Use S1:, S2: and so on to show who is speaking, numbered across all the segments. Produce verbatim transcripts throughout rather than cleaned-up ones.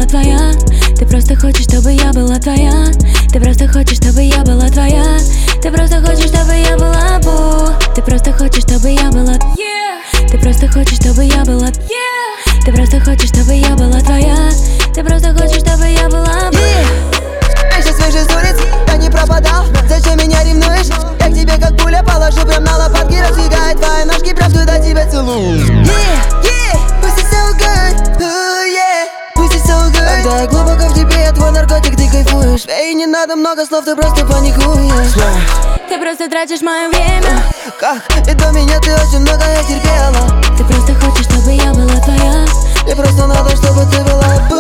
S1: была твоя. Ты просто хочешь, чтобы я была твоя. Ты просто хочешь, чтобы я была твоя. Ты просто хочешь, чтобы я была бу. Ты просто хочешь, чтобы я была. Ты просто хочешь, чтобы я была. Ты просто хочешь, чтобы я была твоя. Ты просто хочешь, чтобы я была бу.
S2: Ты же свежий с улиц, я не пропадал. Зачем меня ревнуешь? Я к тебе как пуля положу прям на лопатки. Раздвигает твои ножки, прям туда тебя целую. Yeah, yeah, pussy so good, ooh, yeah, pussy so good. Когда я глубоко в тебе, я твой наркотик, ты кайфуешь. И не надо много слов, ты просто паникуешь.
S1: Ты просто тратишь мое время.
S2: Как? И до меня ты очень много я терпела.
S1: Ты просто хочешь, чтобы я была твоя.
S2: Мне просто надо, чтобы ты была бу.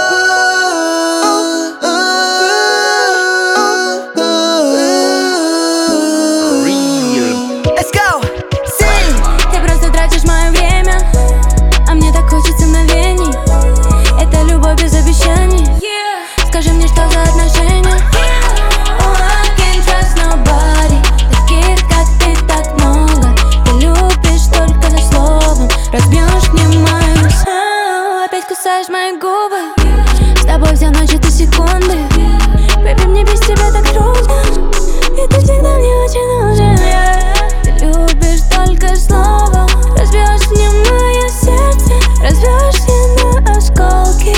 S2: Let's go, sing.
S1: Ты просто тратишь мое время, а мне так хочется мгновений. Это любовь без обещаний. Скажи мне, что за отношения. Oh, I can't trust nobody. Таких, как ты, так много. Ты любишь только за словом. Разбьешь мне мою сон. Опять кусаешь мои губы. С тобой вся ночь, это секунды. Baby, мне без тебя так трудно. И ты всегда мне очень нужен. Ты любишь только словом. Разбьешь мне мое сердце. Разбьешь мне на осколки.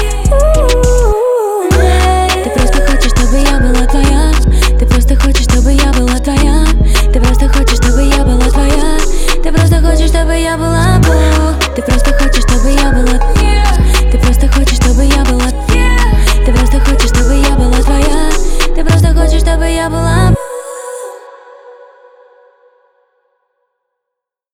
S1: Ты просто хочешь, чтобы я была твоя. Ты просто хочешь, чтобы я была твоя. Ты просто хочешь, чтобы я была твоя. Ты просто хочешь, чтобы я была бу. Ты просто